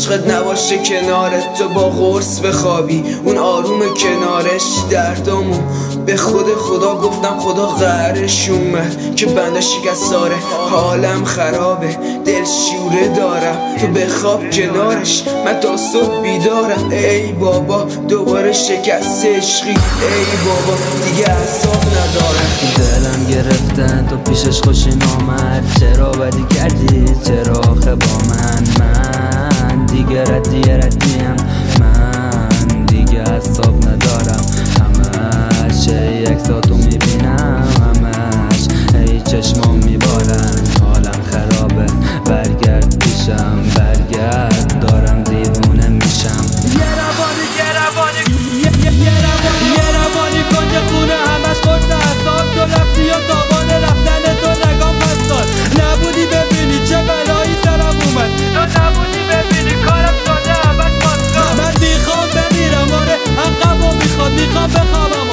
عشقت نباشه کنارت، تو با قرص بخوابی اون آروم کنارش. دردامو به خدا گفتم خدا قهرش اومد که بنده شکستاره، حالم خرابه دل شوره دارم، تو بخواب کنارش من تا صبح بیدارم. ای بابا دوباره شکست عشقی، ای بابا دیگه اعصاب ندارم. دلم گرفتن تو پیشش خوشی نامد، چرا بدی کردی چرا آخه با من دیگه ردیم، من دیگه اعصاب ندارم. همش یک ساعتو میبینم، همش ای چشمام میبارن، حالم خرابه برگرد پیشم، برگرد دارم دیوونه میشم. یه روانی کنج خونه همش قرص اعصاب، تو رفتی و تاوان رفتن تو نگام پستان. نبودی ببینی چه بلایی سرم اومد، تو نبودی ببینی کارم شده عوض پاسکار. من میخوام بمیرم آره، حقمو میخوام بخوابم